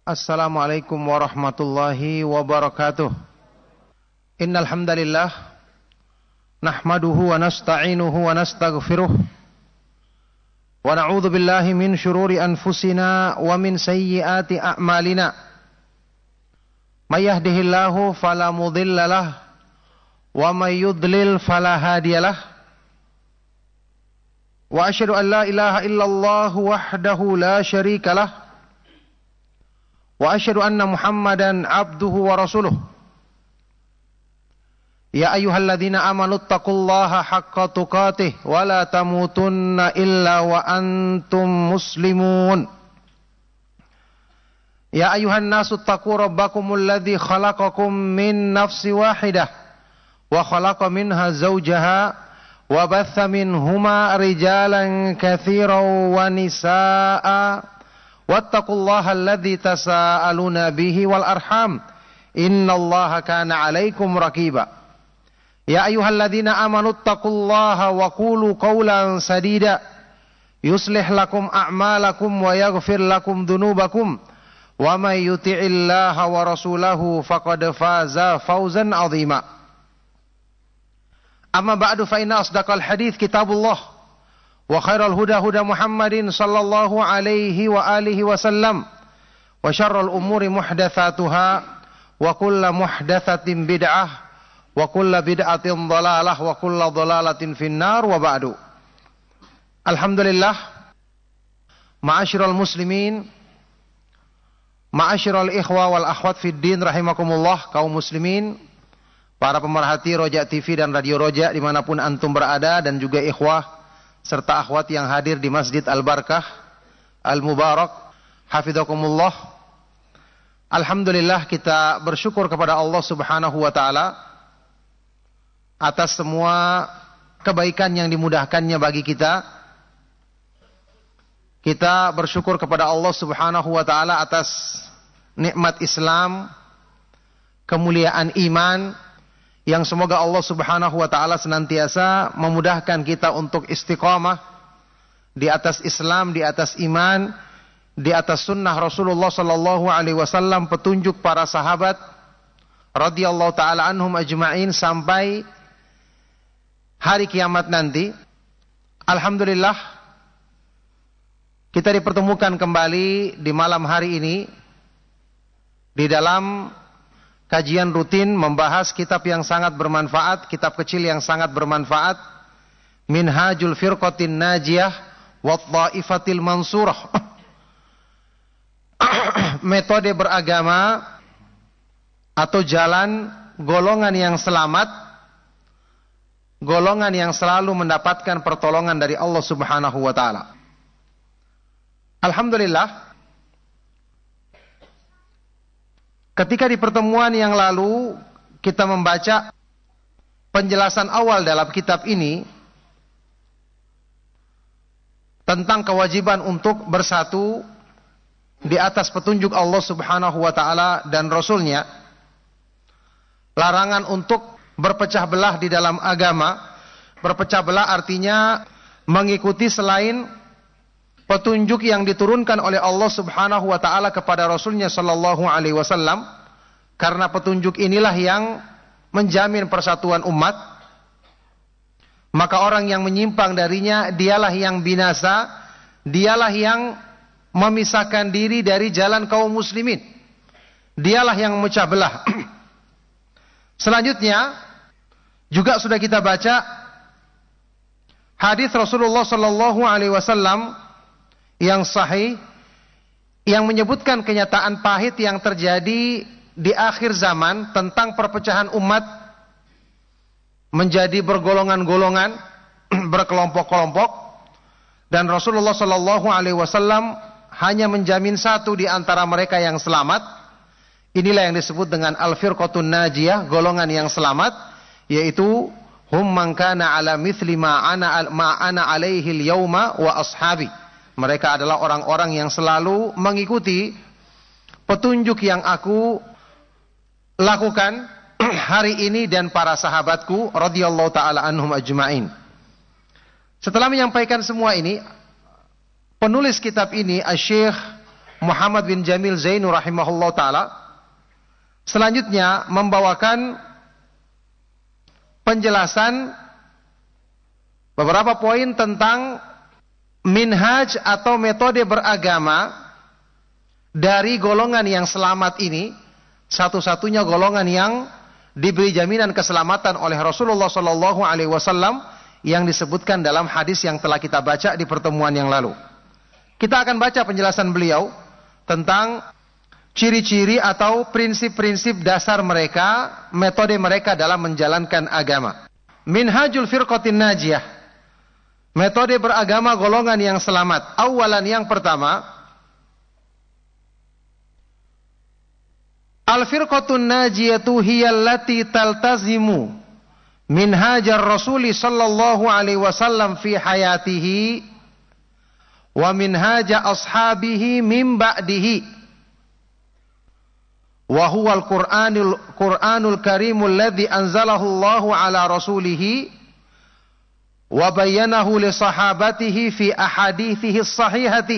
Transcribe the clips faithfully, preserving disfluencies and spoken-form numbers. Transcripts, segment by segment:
Assalamualaikum warahmatullahi wabarakatuh. Innal hamdalillah nahmaduhu wa nasta'inuhu wa nastaghfiruh wa na'udzu billahi min shururi anfusina wa min sayyiati a'malina. May yahdihillahu fala mudilla lahu wa may yudlil fala hadiyalah. Wa asyhadu an la ilaha illallah wahdahu la syarika lah. Wa asyhadu anna Muhammadan abduhu wa rasuluh. Ya ayyuhalladzina amanu taqullaha haqqa tuqatih wa la tamutunna illa wa antum muslimun. Ya ayyuhan nasu taqu rabbakumul ladzi khalaqakum min nafsin wahidah wa khalaqa minha zawjaha wa batha minhuma rijalan katsiran wa nisaa'a. Wattaqullaha alladzi tasaaluna bihi wal arham innallaha kana 'alaikum raqiba. Ya ayyuhalladzina amanu taqullaha wa qulu qawlan sadida yuslih lakum a'malakum wa yaghfir lakum dhunubakum wa may yuti'illaha wa rasulahu faqad faza fawzan 'azima. Amma ba'du fa inna asdaqal hadits kitabullah wa khairal huda huda Muhammadin sallallahu alaihi wa alihi wasallam wa syarrul umuri muhdatsatuha wa kullu muhdatsatin bid'ah wa kullu bid'atin dhalalah wa kullu dhalalatin finnar wa ba'du. Alhamdulillah, ma'asyiral muslimin, ma'asyiral ikhwa wal akhwat fid din rahimakumullah, kaum muslimin, para pemerhati Roja T V dan Radio Roja dimanapun antum berada, dan juga ikhwah serta akhwat yang hadir di Masjid Al-Barakah Al-Mubarak hafidhakumullah. Alhamdulillah, kita bersyukur kepada Allah Subhanahu wa taala atas semua kebaikan yang dimudahkannya bagi kita. Kita bersyukur kepada Allah Subhanahu wa taala atas nikmat Islam, kemuliaan iman, yang semoga Allah Subhanahu wa taala senantiasa memudahkan kita untuk istiqamah di atas Islam, di atas iman, di atas sunnah Rasulullah sallallahu alaihi wasallam, petunjuk para sahabat radhiyallahu taala anhum ajma'in sampai hari kiamat nanti. Alhamdulillah, kita dipertemukan kembali di malam hari ini di dalam kajian rutin membahas kitab yang sangat bermanfaat, kitab kecil yang sangat bermanfaat, Minhajul Firqatin Najiyah wa Thaifatil Mansurah. Metode beragama atau jalan golongan yang selamat, golongan yang selalu mendapatkan pertolongan dari Allah Subhanahu wa taala. Alhamdulillah, ketika di pertemuan yang lalu kita membaca penjelasan awal dalam kitab ini tentang kewajiban untuk bersatu di atas petunjuk Allah Subhanahu wa taala dan Rasulnya, larangan untuk berpecah belah di dalam agama. Berpecah belah artinya mengikuti selain petunjuk yang diturunkan oleh Allah Subhanahu wa taala kepada Rasulnya sallallahu alaihi wasallam, karena petunjuk inilah yang menjamin persatuan umat. Maka orang yang menyimpang darinya dialah yang binasa, dialah yang memisahkan diri dari jalan kaum muslimin, dialah yang memecah belah. Selanjutnya juga sudah kita baca hadis Rasulullah sallallahu alaihi wasallam yang sahih, yang menyebutkan kenyataan pahit yang terjadi di akhir zaman tentang perpecahan umat menjadi bergolongan-golongan, berkelompok-kelompok, dan Rasulullah sallallahu alaihi wasallam hanya menjamin satu di antara mereka yang selamat. Inilah yang disebut dengan al-firqatun najiyah, golongan yang selamat, yaitu hum man kana ala mithli ma ana ma ana alaihi al-yauma wa ashabi. Mereka adalah orang-orang yang selalu mengikuti petunjuk yang aku lakukan hari ini dan para sahabatku radhiyallahu taala anhum ajma'in. Setelah menyampaikan semua ini, penulis kitab ini Asy-Syaikh Muhammad bin Jamil Zainu rahimahullah ta'ala selanjutnya membawakan penjelasan beberapa poin tentang minhaj atau metode beragama dari golongan yang selamat ini, satu-satunya golongan yang diberi jaminan keselamatan oleh Rasulullah Shallallahu Alaihi Wasallam yang disebutkan dalam hadis yang telah kita baca di pertemuan yang lalu. Kita akan baca penjelasan beliau tentang ciri-ciri atau prinsip-prinsip dasar mereka, metode mereka dalam menjalankan agama. Minhajul firqatin najiyah, metode beragama golongan yang selamat. Awalan, yang pertama, al-firqatun najiyatu hiyallati taltazimu minhajar rasuli sallallahu alaihi wasallam fi hayatihi wa minhaja ashabihi min ba'dihi wa huwa al-Qur'anul Qur'anul Karimul ladzi anzalahu Allahu ala rasulihi wa bayyanahu li sahabatihi fi ahadithihi as-sahihati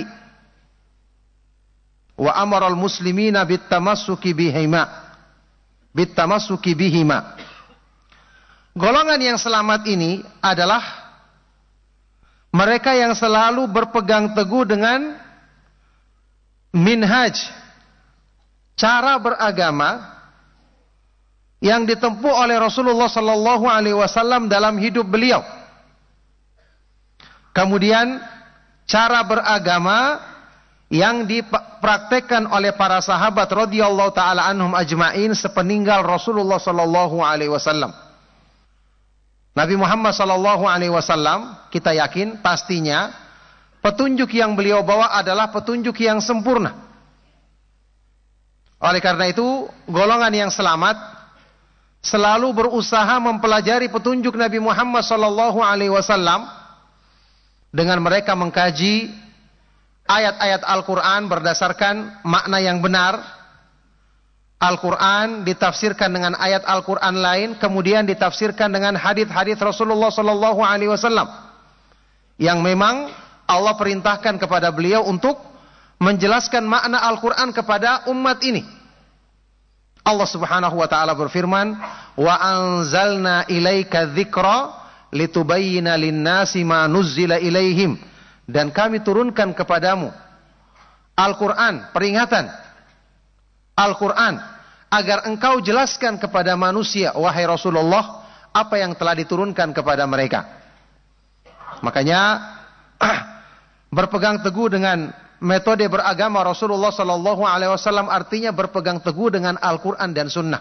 wa amara al-muslimina bitamassuki bihima bitamassuki bihima. Golongan yang selamat ini adalah mereka yang selalu berpegang teguh dengan minhaj, cara beragama yang ditempuh oleh Rasulullah Sallallahu Alaihi Wasallam dalam hidup beliau. Kemudian cara beragama yang dipraktekkan oleh para sahabat radhiyallahu taala anhum ajma'in sepeninggal Rasulullah Sallallahu Alaihi Wasallam. Nabi Muhammad Sallallahu Alaihi Wasallam, kita yakin pastinya petunjuk yang beliau bawa adalah petunjuk yang sempurna. Oleh karena itu, golongan yang selamat selalu berusaha mempelajari petunjuk Nabi Muhammad sallallahu alaihi wasallam dengan mereka mengkaji ayat-ayat Al-Qur'an berdasarkan makna yang benar. Al-Qur'an ditafsirkan dengan ayat Al-Qur'an lain, kemudian ditafsirkan dengan hadits-hadits Rasulullah sallallahu alaihi wasallam yang memang Allah perintahkan kepada beliau untuk menjelaskan makna Al-Quran kepada umat ini. Allah subhanahu wa ta'ala berfirman, wa anzalna ilaika dzikra litubayyina linnasi ma nuzzila ilaihim, dan kami turunkan kepadamu Al-Quran, peringatan Al-Quran, agar engkau jelaskan kepada manusia, wahai Rasulullah, apa yang telah diturunkan kepada mereka. Makanya berpegang teguh dengan metode beragama Rasulullah Sallallahu Alaihi Wasallam artinya berpegang teguh dengan Al-Quran dan Sunnah.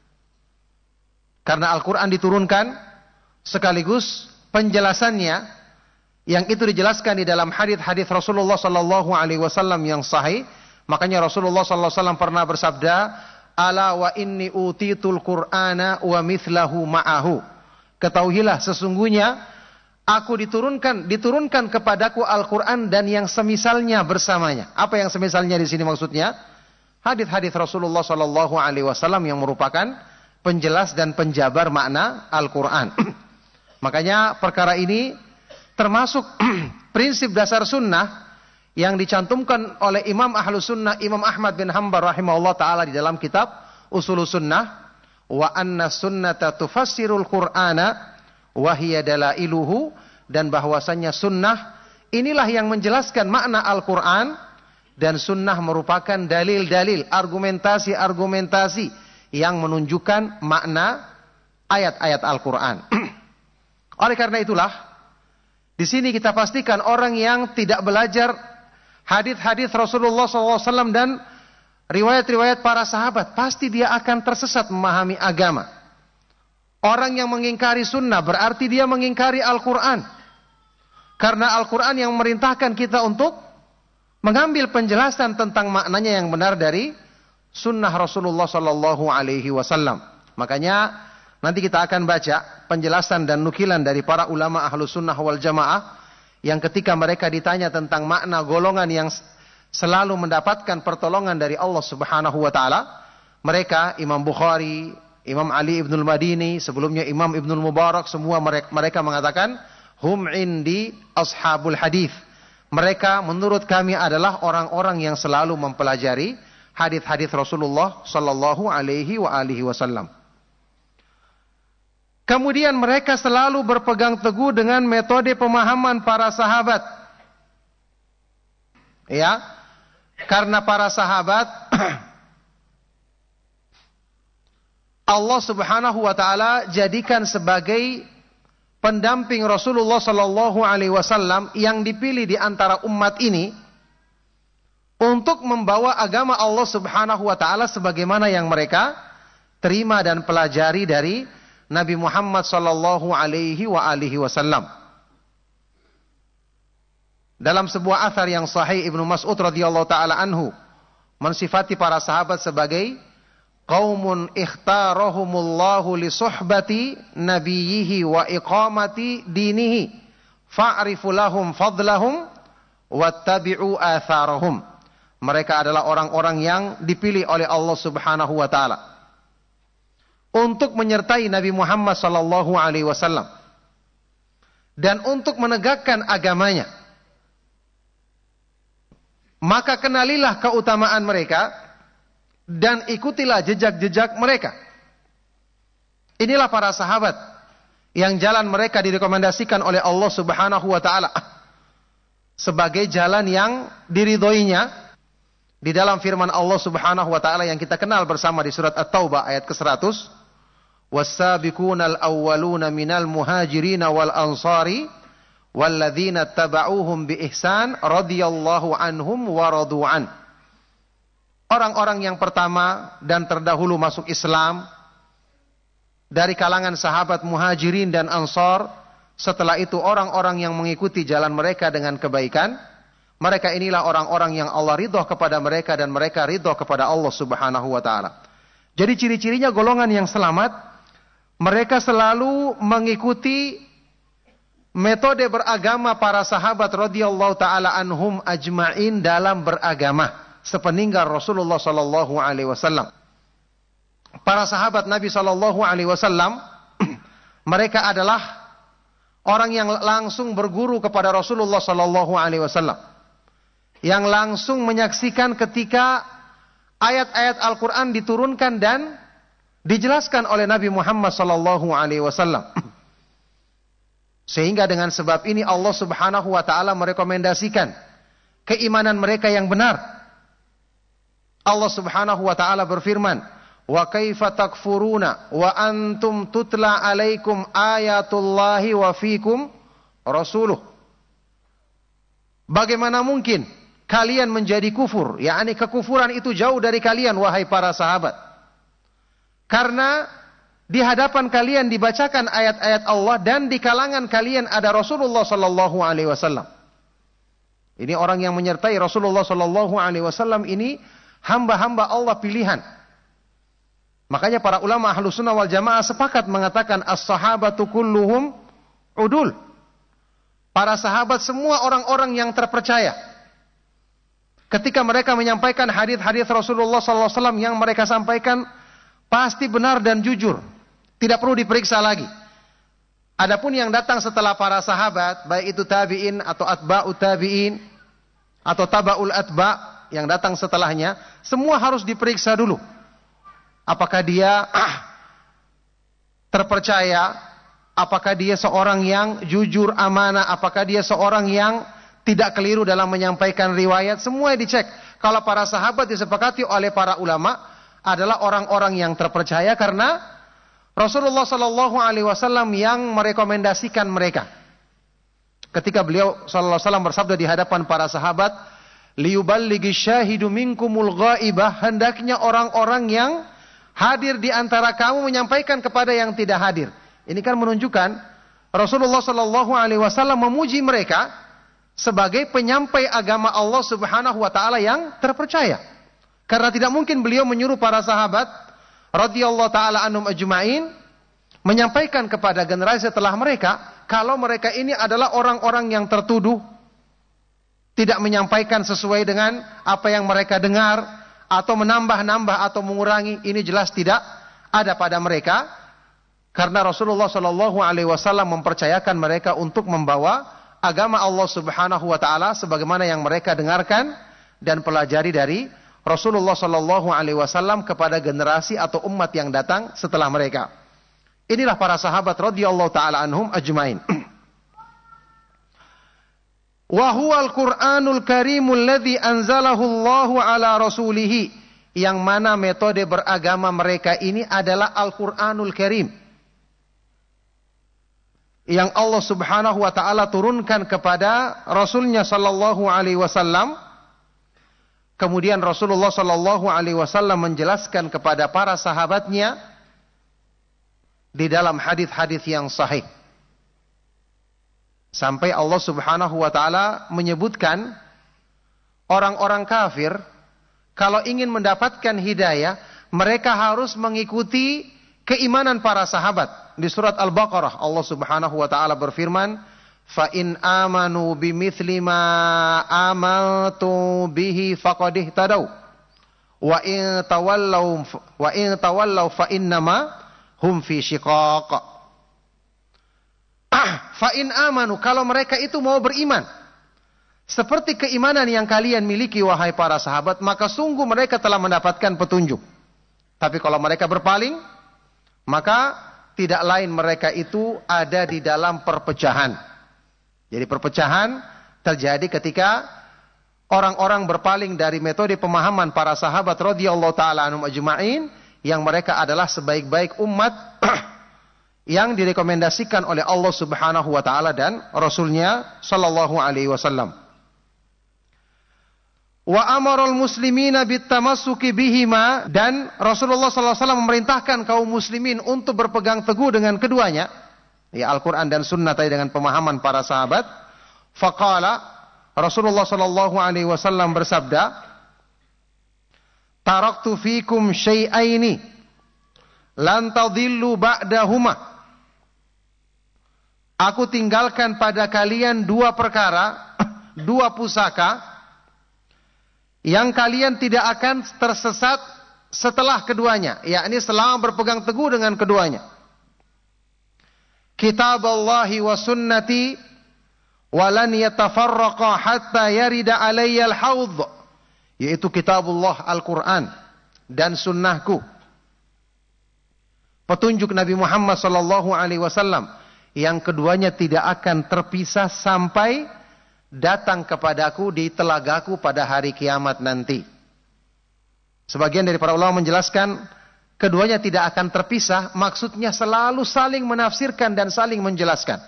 Karena Al-Quran diturunkan sekaligus penjelasannya yang itu dijelaskan di dalam hadits-hadits Rasulullah Sallallahu Alaihi Wasallam yang sahih. Makanya Rasulullah Sallallahu Alaihi Wasallam pernah bersabda, ala wa inni utitul Qur'ana wa mithlahu ma'ahu. Ketahuilah sesungguhnya aku diturunkan diturunkan kepadaku Al-Quran dan yang semisalnya bersamanya. Apa yang semisalnya di sini maksudnya? Hadits-hadits Rasulullah Sallallahu Alaihi Wasallam yang merupakan penjelas dan penjabar makna Al-Quran. Makanya perkara ini termasuk prinsip dasar sunnah yang dicantumkan oleh Imam Ahlus Sunnah Imam Ahmad bin Hanbal rahimahullah ta'ala di dalam kitab Usulus Sunnah, wa anna sunnata tufassirul Qur'ana wahiyya dalailuhu, dan bahwasannya sunnah inilah yang menjelaskan makna Al-Quran, dan sunnah merupakan dalil-dalil, argumentasi-argumentasi yang menunjukkan makna ayat-ayat Al-Quran. Oleh karena itulah di sini kita pastikan orang yang tidak belajar hadits-hadits Rasulullah shallallahu alaihi wasallam dan riwayat-riwayat para sahabat, pasti dia akan tersesat memahami agama. Orang yang mengingkari sunnah berarti dia mengingkari Al-Quran. Karena Al-Quran yang merintahkan kita untuk mengambil penjelasan tentang maknanya yang benar dari sunnah Rasulullah Sallallahu Alaihi Wasallam. Makanya nanti kita akan baca penjelasan dan nukilan dari para ulama Ahlus Sunnah wal Jamaah yang ketika mereka ditanya tentang makna golongan yang selalu mendapatkan pertolongan dari Allah Subhanahu Wa Taala, mereka Imam Bukhari, Imam Ali Ibnul Madini, sebelumnya Imam Ibnul Mubarak, semua mereka, mereka mengatakan hum indi ashabul hadis. mereka menurut kami adalah orang-orang yang selalu mempelajari hadis-hadis Rasulullah sallallahu alaihi wa alihi wasallam. Kemudian mereka selalu berpegang teguh dengan metode pemahaman para sahabat. Ya, karena para sahabat Allah Subhanahu wa taala jadikan sebagai pendamping Rasulullah sallallahu alaihi wasallam yang dipilih di antara umat ini untuk membawa agama Allah Subhanahu wa taala sebagaimana yang mereka terima dan pelajari dari Nabi Muhammad sallallahu alaihi wa alihi wasallam. Dalam sebuah athar yang sahih, Ibnu Mas'ud radhiyallahu taala anhu mensifati para sahabat sebagai qaumun ikhtarahumullahu li suhbati nabiyhi wa iqamati dinihi fa'rifu lahum fadlahum wattabi'u atharahum. Mereka adalah orang-orang yang dipilih oleh Allah Subhanahu wa taala untuk menyertai Nabi Muhammad sallallahu alaihi wasallam dan untuk menegakkan agamanya. Maka kenalilah keutamaan mereka dan ikutilah jejak-jejak mereka. Inilah para sahabat yang jalan mereka direkomendasikan oleh Allah Subhanahu wa taala sebagai jalan yang diridhoinya di dalam firman Allah Subhanahu wa taala yang kita kenal bersama di surat At-Taubah ayat ke seratus. Was-sabiqunal awwaluna minal muhajirin wal ansari walladzina tabauhum bi ihsan radhiyallahu anhum wa radu'an. Orang-orang yang pertama dan terdahulu masuk Islam dari kalangan sahabat muhajirin dan ansar, setelah itu orang-orang yang mengikuti jalan mereka dengan kebaikan, mereka inilah orang-orang yang Allah ridho kepada mereka dan mereka ridho kepada Allah Subhanahu wa taala. Jadi ciri-cirinya golongan yang selamat, mereka selalu mengikuti metode beragama para sahabat radhiyallahu taala anhum ajma'in dalam beragama sepeninggal Rasulullah sallallahu alaihi wasallam. Para sahabat Nabi sallallahu alaihi wasallam mereka adalah orang yang langsung berguru kepada Rasulullah sallallahu alaihi wasallam, yang langsung menyaksikan ketika ayat-ayat Al-Qur'an diturunkan dan dijelaskan oleh Nabi Muhammad sallallahu alaihi wasallam. Sehingga dengan sebab ini Allah Subhanahu wa taala merekomendasikan keimanan mereka yang benar. Allah Subhanahu wa taala berfirman, "Wa kaifa takfuruna wa antum tutla alaikum ayatullahi wa fikum rasuluh." Bagaimana mungkin kalian menjadi kufur? Yakni kekufuran itu jauh dari kalian wahai para sahabat. Karena di hadapan kalian dibacakan ayat-ayat Allah dan di kalangan kalian ada Rasulullah sallallahu alaihi wasallam. Ini orang yang menyertai Rasulullah sallallahu alaihi wasallam ini hamba-hamba Allah pilihan. Makanya para ulama Ahlus Sunnah wal Jamaah sepakat mengatakan as-sahabatu kulluhum udul. Para sahabat semua orang-orang yang terpercaya. Ketika mereka menyampaikan hadis-hadis Rasulullah sallallahu alaihi wasallam yang mereka sampaikan pasti benar dan jujur. Tidak perlu diperiksa lagi. Adapun yang datang setelah para sahabat, baik itu tabi'in atau atba'ut tabi'in atau taba'ul atba' yang datang setelahnya, semua harus diperiksa dulu. Apakah dia ah, terpercaya, apakah dia seorang yang jujur, amanah, apakah dia seorang yang tidak keliru dalam menyampaikan riwayat, semua dicek. Kalau para sahabat disepakati oleh para ulama adalah orang-orang yang terpercaya karena Rasulullah sallallahu alaihi wasallam yang merekomendasikan mereka. Ketika beliau sallallahu alaihi wasallam bersabda di hadapan para sahabat, liyuballighi syahidu minkumul ghaibah, hendaknya orang-orang yang hadir di antara kamu menyampaikan kepada yang tidak hadir. Ini kan menunjukkan Rasulullah sallallahu alaihi wasallam memuji mereka sebagai penyampai agama Allah Subhanahu wa taala yang terpercaya. Karena tidak mungkin beliau menyuruh para sahabat radhiyallahu taala anhum ajma'in menyampaikan kepada generasi setelah mereka kalau mereka ini adalah orang-orang yang tertuduh tidak menyampaikan sesuai dengan apa yang mereka dengar atau menambah-nambah atau mengurangi. Ini jelas tidak ada pada mereka karena Rasulullah sallallahu alaihi wasallam mempercayakan mereka untuk membawa agama Allah Subhanahu wa taala sebagaimana yang mereka dengarkan dan pelajari dari Rasulullah sallallahu alaihi wasallam kepada generasi atau umat yang datang setelah mereka. Inilah para sahabat radhiyallahu taala anhum ajmain. Wa huwal Qur'anul Karimul ladzi anzalahu Allahu ala rasulih, yang mana metode beragama mereka ini adalah Al-Qur'anul Karim yang Allah Subhanahu wa taala turunkan kepada Rasulnya sallallahu alaihi wasallam. Kemudian Rasulullah sallallahu alaihi wasallam menjelaskan kepada para sahabatnya di dalam hadis-hadis yang sahih. Sampai Allah Subhanahu wa taala menyebutkan orang-orang kafir kalau ingin mendapatkan hidayah, mereka harus mengikuti keimanan para sahabat. Di surat Al-Baqarah Allah Subhanahu wa taala berfirman, "Fa in amanu bimithli ma amantu bihi faqad ihtadaw wa in tawallaw wa in tawallaw fa innama hum fi shiqaq." Fa in amanu, kalau mereka itu mau beriman seperti keimanan yang kalian miliki wahai para sahabat, maka sungguh mereka telah mendapatkan petunjuk. Tapi kalau mereka berpaling, maka tidak lain mereka itu ada di dalam perpecahan. Jadi perpecahan terjadi ketika orang-orang berpaling dari metode pemahaman para sahabat radhiyallahu taala anhum ajma'in, yang mereka adalah sebaik-baik umat yang direkomendasikan oleh Allah Subhanahu wa taala dan Rasulnya sallallahu alaihi wasallam. Wa amarul muslimina bitamassuki bihima, dan Rasulullah sallallahu alaihi wasallam memerintahkan kaum muslimin untuk berpegang teguh dengan keduanya, ya Al-Qur'an dan sunnah tadi dengan pemahaman para sahabat. Faqala, Rasulullah sallallahu alaihi wasallam bersabda, "Taraktu fikum syai'aini lan tadhillu ba'dahuma." Aku tinggalkan pada kalian dua perkara, dua pusaka, yang kalian tidak akan tersesat setelah keduanya, yakni selama berpegang teguh dengan keduanya. Kitaballahi wa sunnati walan yatafarraqa hatta yarida alayyal haudh, yaitu kitabullah Al-Quran dan sunnahku, petunjuk Nabi Muhammad sallallahu alaihi wasallam, yang keduanya tidak akan terpisah sampai datang kepadaku di telagaku pada hari kiamat nanti. Sebagian dari para ulama menjelaskan keduanya tidak akan terpisah, maksudnya selalu saling menafsirkan dan saling menjelaskan.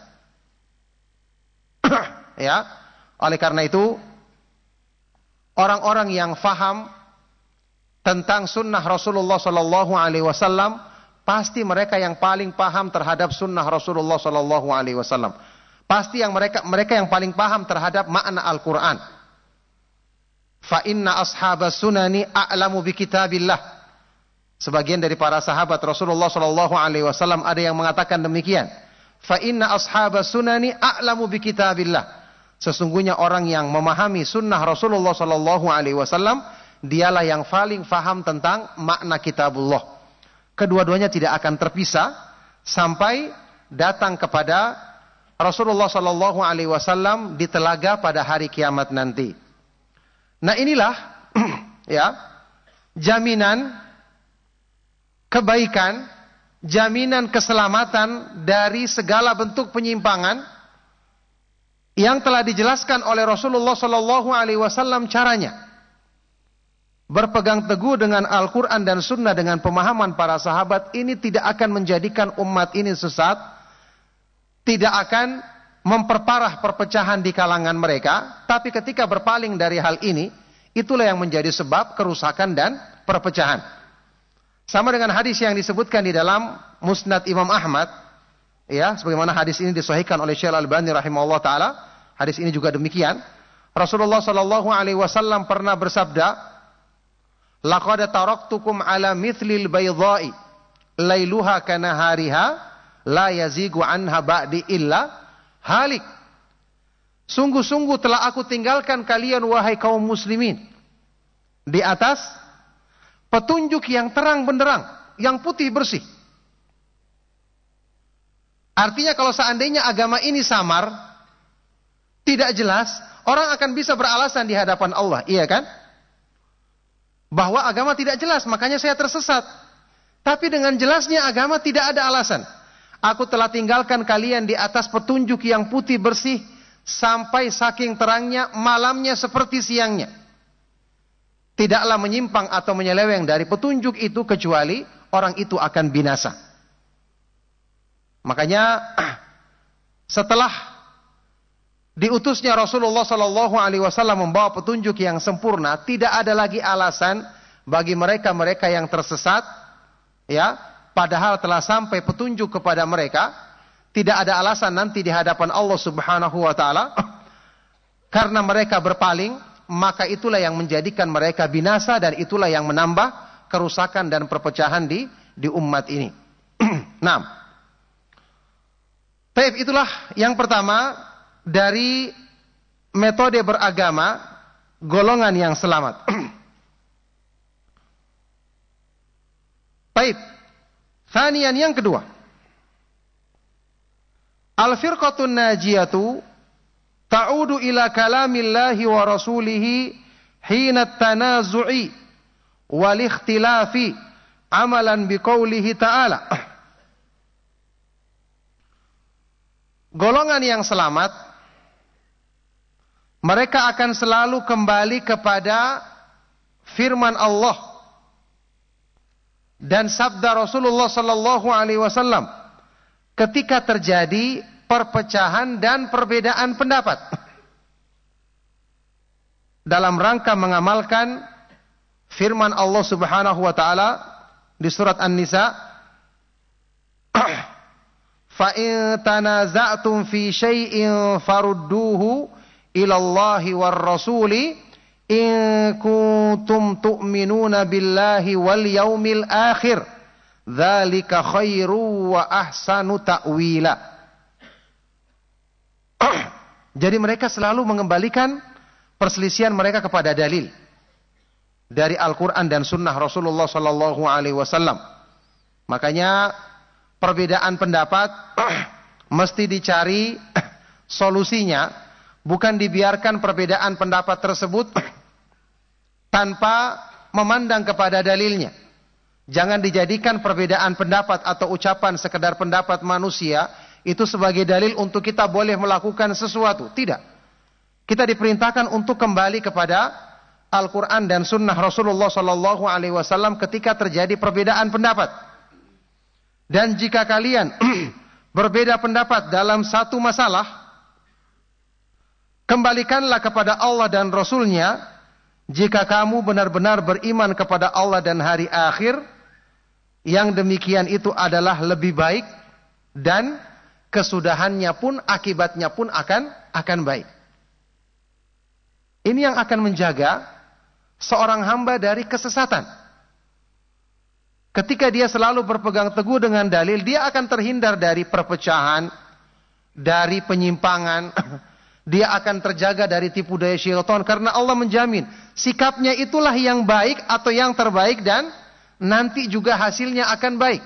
Ya, oleh karena itu orang-orang yang faham tentang sunnah Rasulullah sallallahu alaihi wasallam pasti mereka yang paling paham terhadap sunnah Rasulullah sallallahu alaihi wasallam. Pasti yang mereka mereka yang paling paham terhadap makna Al-Qur'an. Fa inna ashabas sunani a'lamu bi kitabillah. Sebagian dari para sahabat Rasulullah sallallahu alaihi wasallam ada yang mengatakan demikian. Fa inna ashabas sunani a'lamu bi kitabillah. Sesungguhnya orang yang memahami sunnah Rasulullah sallallahu alaihi wasallam, dialah yang paling paham tentang makna kitabullah. Kedua-duanya tidak akan terpisah sampai datang kepada Rasulullah sallallahu alaihi wasallam di telaga pada hari kiamat nanti. Nah, inilah ya jaminan kebaikan, jaminan keselamatan dari segala bentuk penyimpangan yang telah dijelaskan oleh Rasulullah sallallahu alaihi wasallam caranya. Berpegang teguh dengan Al-Quran dan Sunnah dengan pemahaman para sahabat ini tidak akan menjadikan umat ini sesat, tidak akan memperparah perpecahan di kalangan mereka, tapi ketika berpaling dari hal ini, itulah yang menjadi sebab kerusakan dan perpecahan. Sama dengan hadis yang disebutkan di dalam Musnad Imam Ahmad, ya, sebagaimana hadis ini disahihkan oleh Syekh Al-Albani rahimahullah taala, hadis ini juga demikian. Rasulullah sallallahu alaihi wasallam pernah bersabda, "Laqad taraktukum ala mithlil baydha'i lailuha kanahariha la yazigu anha ba'di illa halik." Sungguh-sungguh telah aku tinggalkan kalian wahai kaum muslimin di atas petunjuk yang terang benderang, yang putih bersih. Artinya kalau seandainya agama ini samar, tidak jelas, orang akan bisa beralasan di hadapan Allah, iya kan? Bahwa agama tidak jelas, makanya saya tersesat. Tapi dengan jelasnya agama tidak ada alasan. Aku telah tinggalkan kalian di atas petunjuk yang putih bersih, sampai saking terangnya malamnya seperti siangnya. Tidaklah menyimpang atau menyeleweng dari petunjuk itu kecuali orang itu akan binasa. Makanya setelah diutusnya Rasulullah Sallallahu Alaihi Wasallam membawa petunjuk yang sempurna, tidak ada lagi alasan bagi mereka-mereka yang tersesat, ya, padahal telah sampai petunjuk kepada mereka, tidak ada alasan nanti di hadapan Allah Subhanahu Wa Taala karena mereka berpaling, maka itulah yang menjadikan mereka binasa dan itulah yang menambah kerusakan dan perpecahan di di umat ini. Nah, baik, itulah yang pertama dari metode beragama golongan yang selamat. Baik. Thaniyan, yang kedua. Al-firqatun najiyatu ta'udu ila kalamillahi wa rasulihi hina tanazu'i wal ikhtilafi amalan biqaulihi ta'ala. Golongan yang selamat mereka akan selalu kembali kepada firman Allah dan sabda Rasulullah Sallallahu Alaihi Wasallam ketika terjadi perpecahan dan perbedaan pendapat dalam rangka mengamalkan firman Allah Subhanahu Wa Taala di surat An-Nisa. Fa in tanaza'tum fi syai'in farudduhu ilallahi war rasuli in kuntum tu'minuna billahi wal yaumil akhir dzalika khairu wa ahsanu ta'wila. Jadi mereka selalu mengembalikan perselisihan mereka kepada dalil dari Al-Qur'an dan sunnah Rasulullah sallallahu alaihi wasallam. Makanya perbedaan pendapat mesti dicari solusinya. Bukan dibiarkan perbedaan pendapat tersebut tanpa memandang kepada dalilnya. Jangan dijadikan perbedaan pendapat atau ucapan sekedar pendapat manusia itu sebagai dalil untuk kita boleh melakukan sesuatu. Tidak. Kita diperintahkan untuk kembali kepada Al-Quran dan Sunnah Rasulullah Sallallahu Alaihi Wasallam ketika terjadi perbedaan pendapat. Dan jika kalian berbeda pendapat dalam satu masalah, kembalikanlah kepada Allah dan Rasulnya jika kamu benar-benar beriman kepada Allah dan hari akhir. Yang demikian itu adalah lebih baik dan kesudahannya pun, akibatnya pun akan akan baik. Ini yang akan menjaga seorang hamba dari kesesatan. Ketika dia selalu berpegang teguh dengan dalil, dia akan terhindar dari perpecahan, dari penyimpangan. Dia akan terjaga dari tipu daya syaitan karena Allah menjamin sikapnya itulah yang baik atau yang terbaik dan nanti juga hasilnya akan baik.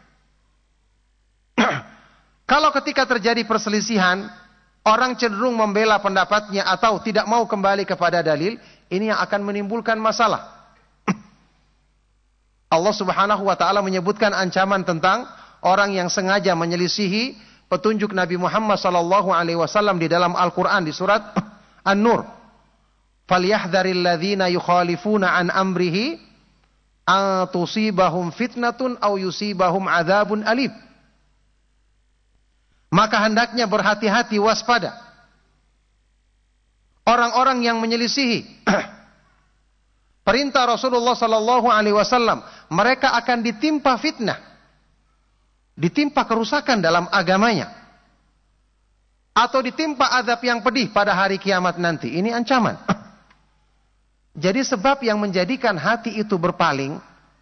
Kalau ketika terjadi perselisihan, orang cenderung membela pendapatnya atau tidak mau kembali kepada dalil, ini yang akan menimbulkan masalah. Allah Subhanahu wa taala menyebutkan ancaman tentang orang yang sengaja menyelisihi petunjuk Nabi Muhammad sallallahu alaihi wasallam di dalam Al-Qur'an di surat An-Nur. Falyahdharil ladzina yukhalifuna an amrihi an tusibahum fitnatun aw yusibahum adzabun alim. Maka hendaknya berhati-hati, waspada orang-orang yang menyelisihi perintah Rasulullah sallallahu alaihi wasallam. Mereka akan ditimpa fitnah, ditimpa kerusakan dalam agamanya, atau ditimpa azab yang pedih pada hari kiamat nanti. Ini ancaman. Jadi sebab yang menjadikan hati itu berpaling,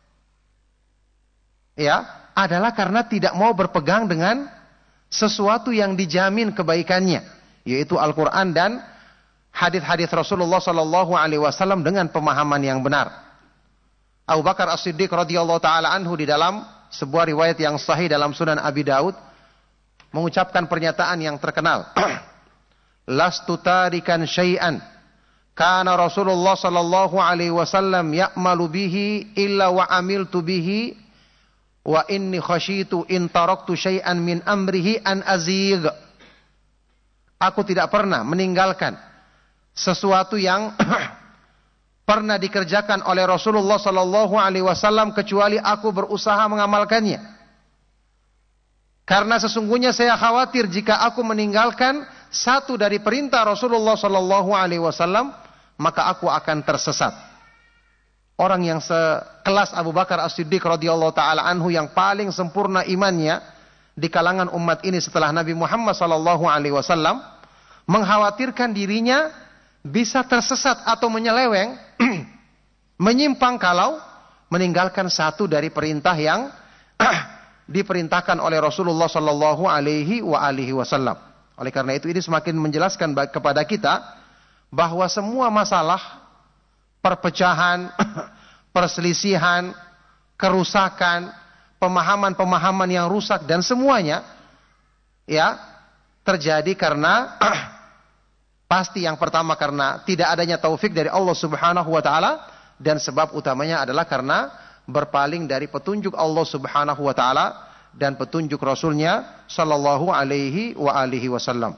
ya, adalah karena tidak mau berpegang dengan sesuatu yang dijamin kebaikannya, yaitu Al-Quran dan hadis-hadis Rasulullah Sallallahu Alaihi Wasallam dengan pemahaman yang benar. Abu Bakar As-Siddiq radhiyallahu taala anhu di dalam sebuah riwayat yang sahih dalam Sunan Abi Daud mengucapkan pernyataan yang terkenal. lastu tarikan syai'an kana Rasulullah sallallahu alaihi wasallam ya'malu bihi illa wa amiltu bihi wa inni khasyitu in taraktu syai'an min amrihi an azigh. Aku tidak pernah meninggalkan sesuatu yang pernah dikerjakan oleh Rasulullah sallallahu alaihi wasallam kecuali aku berusaha mengamalkannya. Karena sesungguhnya saya khawatir jika aku meninggalkan satu dari perintah Rasulullah sallallahu alaihi wasallam, maka aku akan tersesat. Orang yang sekelas Abu Bakar As-Siddiq radhiyallahu taala anhu yang paling sempurna imannya di kalangan umat ini setelah Nabi Muhammad sallallahu alaihi wasallam, mengkhawatirkan dirinya bisa tersesat atau menyeleweng, menyimpang kalau meninggalkan satu dari perintah yang diperintahkan oleh Rasulullah sallallahu alaihi wa alihi wasallam. Oleh karena itu ini semakin menjelaskan kepada kita bahwa semua masalah perpecahan, perselisihan, kerusakan, pemahaman-pemahaman yang rusak dan semuanya ya terjadi karena pasti yang pertama karena tidak adanya taufik dari Allah Subhanahu wa taala, dan sebab utamanya adalah karena berpaling dari petunjuk Allah Subhanahu wa taala dan petunjuk Rasulnya sallallahu alaihi wa alihi wasallam.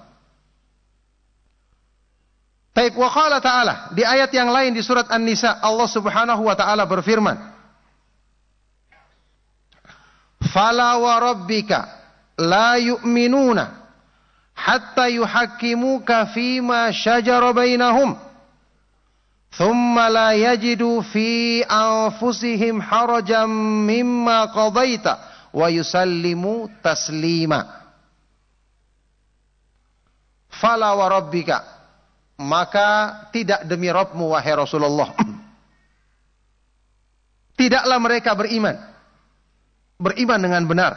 Taib wa qala ta'ala, di ayat yang lain di surat An-Nisa Allah Subhanahu wa taala berfirman, "Fala wa rabbika la yu'minuna hatta yuhakkimuka fima syajara bainahum thumma la yajidu fi anfusihim harajan mimma qadaita wa yusallimu taslima." Fala wa rabbika, maka tidak demi Rabbmu wahai Rasulullah, tidaklah mereka beriman beriman dengan benar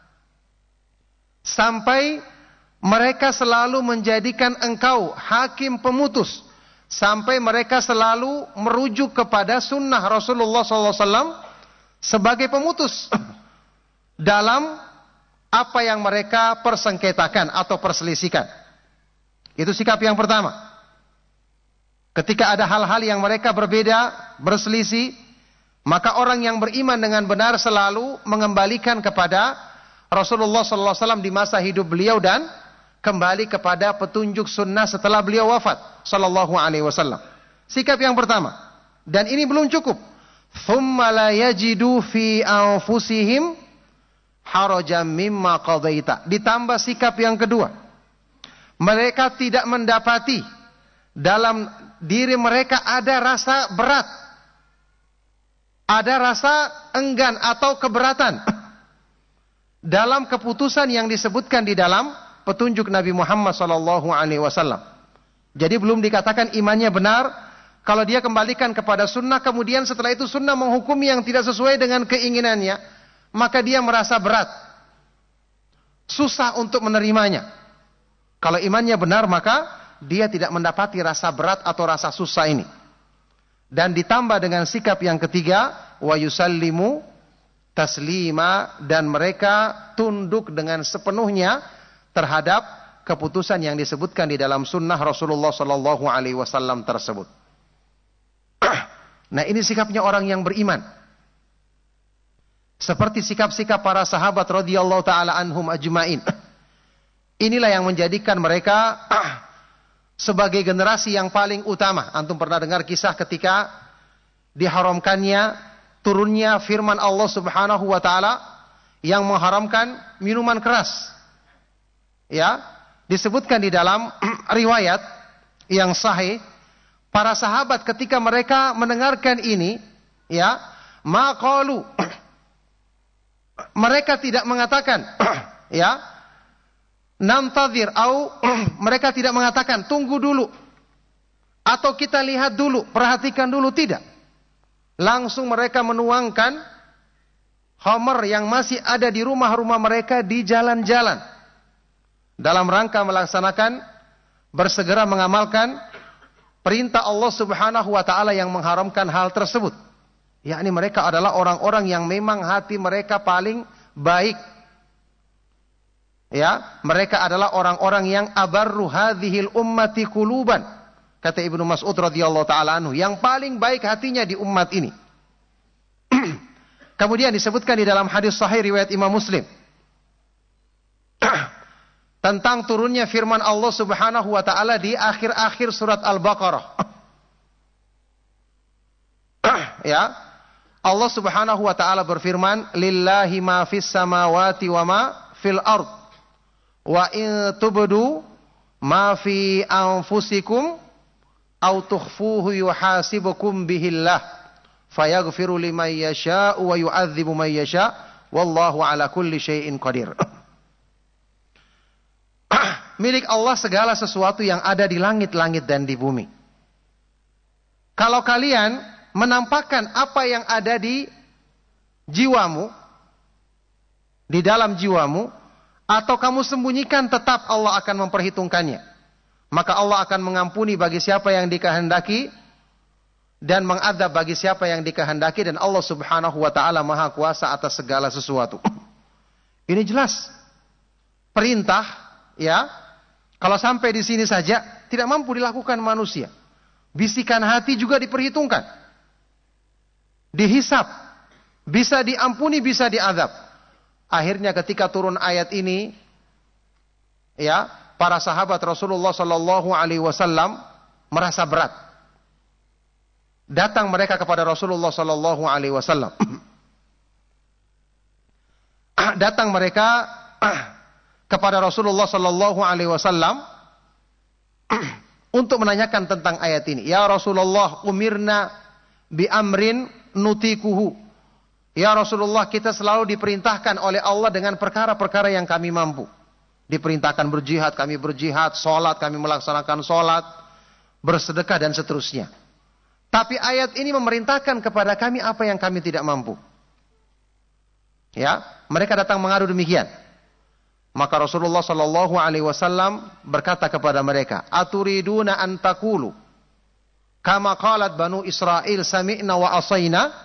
sampai mereka selalu menjadikan engkau hakim pemutus, sampai mereka selalu merujuk kepada sunnah Rasulullah sallallahu alaihi wasallam sebagai pemutus dalam apa yang mereka persengketakan atau perselisihkan. Itu sikap yang pertama. Ketika ada hal-hal yang mereka berbeda, berselisih, maka orang yang beriman dengan benar selalu mengembalikan kepada Rasulullah sallallahu alaihi wasallam di masa hidup beliau dan kembali kepada petunjuk sunnah setelah beliau wafat sallallahu alaihi wasallam. Sikap yang pertama. Dan ini belum cukup. Thumma la yajidu fi anfusihim harajan mimma qadaita. Ditambah sikap yang kedua. Mereka tidak mendapati dalam diri mereka ada rasa berat, ada rasa enggan atau keberatan dalam keputusan yang disebutkan di dalam petunjuk Nabi Muhammad sallallahu alaihi wasallam. Jadi belum dikatakan imannya benar kalau dia kembalikan kepada sunnah, kemudian setelah itu sunnah menghukumi yang tidak sesuai dengan keinginannya, maka dia merasa berat, susah untuk menerimanya. Kalau imannya benar, maka dia tidak mendapati rasa berat atau rasa susah ini. Dan ditambah dengan sikap yang ketiga, wa yusallimu taslima, dan mereka tunduk dengan sepenuhnya terhadap keputusan yang disebutkan di dalam sunnah Rasulullah sallallahu alaihi wasallam tersebut. Nah, ini sikapnya orang yang beriman. Seperti sikap-sikap para sahabat radhiyallahu taala anhum ajmain. Inilah yang menjadikan mereka sebagai generasi yang paling utama. Antum pernah dengar kisah ketika diharamkannya turunnya firman Allah Subhanahu wa taala yang mengharamkan minuman keras. Ya, disebutkan di dalam riwayat yang sahih, para sahabat ketika mereka mendengarkan ini, ya, maqalu, mereka tidak mengatakan ya, nantadhir, au mereka tidak mengatakan tunggu dulu atau kita lihat dulu, perhatikan dulu, tidak. Langsung mereka menuangkan khamr yang masih ada di rumah-rumah mereka di jalan-jalan dalam rangka melaksanakan, bersegera mengamalkan perintah Allah Subhanahu wa taala yang mengharamkan hal tersebut. Yakni mereka adalah orang-orang yang memang hati mereka paling baik. Ya, mereka adalah orang-orang yang abarru hadhil ummati quluban. Kata Ibnu Mas'ud radhiyallahu taala anhu, yang paling baik hatinya di umat ini. Kemudian disebutkan di dalam hadis sahih riwayat Imam Muslim tentang turunnya firman Allah Subhanahu wa taala di akhir-akhir surat Al-Baqarah. Ya. Allah Subhanahu wa taala berfirman, "Lillahi ma fis samawati wa ma fil ard. Wa in tubdu ma fi anfusikum aw tukhfuhu yuhasibukum bihillah fayaghfiru liman yasha'u wa yu'adzibu man yasha' wallahu ala kulli syai'in qadir." Milik Allah segala sesuatu yang ada di langit-langit dan di bumi. Kalau kalian menampakkan apa yang ada di jiwamu, di dalam jiwamu, atau kamu sembunyikan, tetap Allah akan memperhitungkannya. Maka Allah akan mengampuni bagi siapa yang dikehendaki dan mengadab bagi siapa yang dikehendaki, dan Allah Subhanahu wa taala Maha Kuasa atas segala sesuatu. Ini jelas perintah, ya. Kalau sampai di sini saja tidak mampu dilakukan manusia. Bisikan hati juga diperhitungkan. Dihisap, bisa diampuni, bisa diadab. Akhirnya ketika turun ayat ini, ya, para sahabat Rasulullah Sallallahu Alaihi Wasallam merasa berat. Datang mereka kepada Rasulullah Sallallahu Alaihi Wasallam. Datang mereka kepada Rasulullah Sallallahu Alaihi Wasallam untuk menanyakan tentang ayat ini. Ya Rasulullah, umirna bi amrin nutikuhu. Ya Rasulullah, kita selalu diperintahkan oleh Allah dengan perkara-perkara yang kami mampu. Diperintahkan berjihad, kami berjihad, sholat, kami melaksanakan sholat, bersedekah dan seterusnya. Tapi ayat ini memerintahkan kepada kami apa yang kami tidak mampu. Ya, mereka datang mengadu demikian. Maka Rasulullah Sallallahu Alaihi Wasallam berkata kepada mereka, Aturiduna an taqulu kama qalat Banu Israel sami'na wa asayna.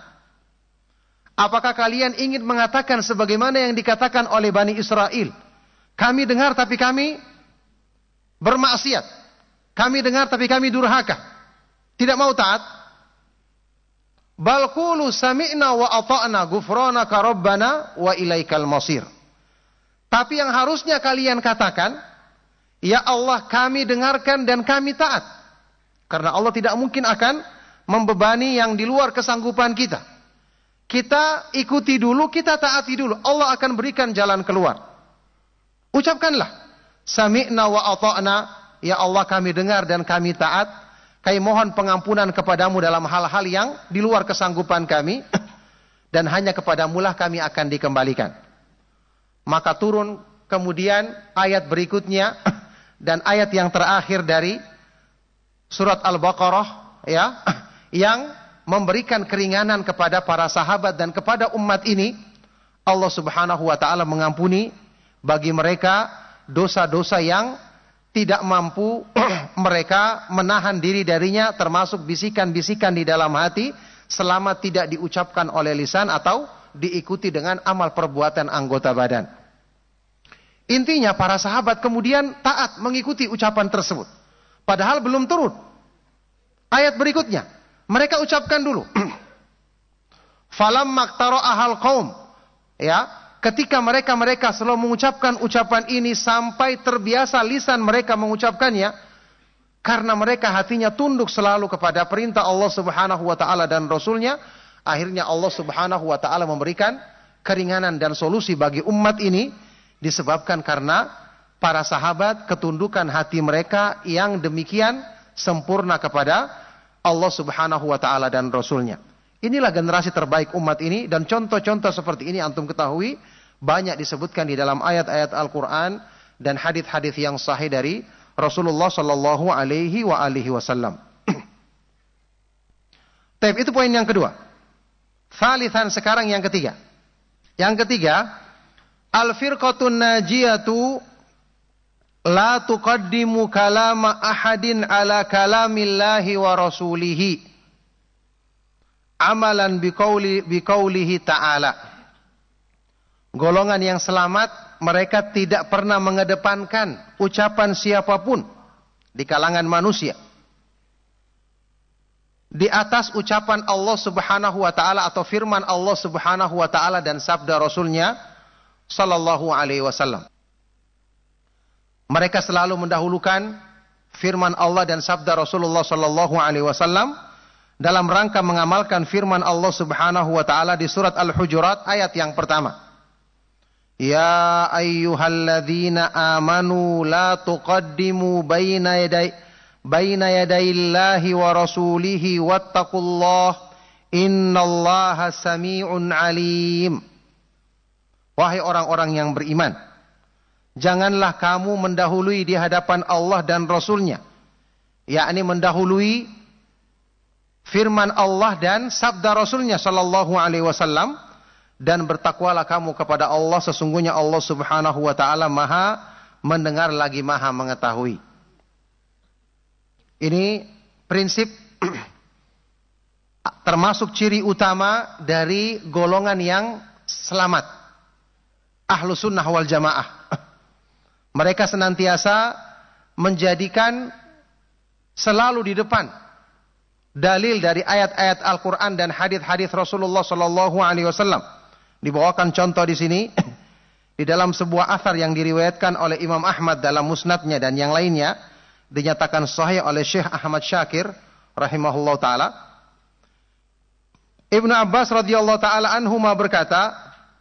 Apakah kalian ingin mengatakan sebagaimana yang dikatakan oleh Bani Israel? Kami dengar tapi kami bermaksiat. Kami dengar tapi kami durhaka. Tidak mau taat. Bal qulu sami'na wa ata'na ghufranaka rabbana wa ilaikal masir. Tapi yang harusnya kalian katakan, ya Allah, kami dengarkan dan kami taat. Karena Allah tidak mungkin akan membebani yang di luar kesanggupan kita. Kita ikuti dulu, kita taati dulu. Allah akan berikan jalan keluar. Ucapkanlah, sami'na wa ata'na, ya Allah, kami dengar dan kami taat. Kami mohon pengampunan kepadamu dalam hal-hal yang di luar kesanggupan kami, dan hanya kepadamulah kami akan dikembalikan. Maka turun kemudian ayat berikutnya dan ayat yang terakhir dari surat Al-Baqarah, ya, yang memberikan keringanan kepada para sahabat dan kepada umat ini. Allah Subhanahu wa taala mengampuni bagi mereka dosa-dosa yang tidak mampu mereka menahan diri darinya, termasuk bisikan-bisikan di dalam hati, selama tidak diucapkan oleh lisan atau diikuti dengan amal perbuatan anggota badan. Intinya para sahabat kemudian taat mengikuti ucapan tersebut, padahal belum turun ayat berikutnya. Mereka ucapkan dulu. Falam maktaro ahal kaum. Ya, ketika mereka-mereka selalu mengucapkan ucapan ini sampai terbiasa lisan mereka mengucapkannya, karena mereka hatinya tunduk selalu kepada perintah Allah Subhanahu wa taala dan Rasulnya, akhirnya Allah Subhanahu wa taala memberikan keringanan dan solusi bagi umat ini, disebabkan karena para sahabat ketundukan hati mereka yang demikian sempurna kepada Allah Subhanahu wa taala dan Rasulnya. Inilah generasi terbaik umat ini, dan contoh-contoh seperti ini antum ketahui banyak disebutkan di dalam ayat-ayat Al-Quran dan hadis-hadis yang sahih dari Rasulullah Sallallahu Alaihi wa alihi Wasallam. Tapi itu poin yang kedua. Thalithan, sekarang yang ketiga. Yang ketiga, al-firqatun najiyatu la tuqaddimu kalama ahadin ala kalamillahi wa rasulihi amalan biqauli biqaulihi ta'ala Golongan yang selamat, mereka tidak pernah mengedepankan ucapan siapapun di kalangan manusia di atas ucapan Allah Subhanahu wa taala atau firman Allah Subhanahu wa taala dan sabda Rasulnya sallallahu alaihi wasallam. Mereka selalu mendahulukan firman Allah dan sabda Rasulullah sallallahu alaihi wasallam dalam rangka mengamalkan firman Allah Subhanahu wa taala di surat Al-Hujurat ayat yang pertama. Ya ayyuhalladzina amanu la tuqaddimu baina yaday baina yadayillahi wa rasulihi wattaqullah innallaha sami'un alim. Wahai orang-orang yang beriman, janganlah kamu mendahului di hadapan Allah dan Rasulnya, yakni mendahului firman Allah dan sabda Rasulnya sallallahu alaihi wasallam, dan bertakwalah kamu kepada Allah, sesungguhnya Allah Subhanahu wa taala Maha mendengar lagi Maha mengetahui. Ini prinsip termasuk ciri utama dari golongan yang selamat, Ahlus Sunnah wal Jamaah. Mereka senantiasa menjadikan selalu di depan dalil dari ayat-ayat Al-Quran dan hadis-hadis Rasulullah sallallahu alaihi wasallam. Dibawakan contoh di sini di dalam sebuah athar yang diriwayatkan oleh Imam Ahmad dalam musnadnya dan yang lainnya, dinyatakan sahih oleh Syekh Ahmad Syakir rahimahullah taala. Ibnu Abbas radhiyallahu taala anhuma berkata,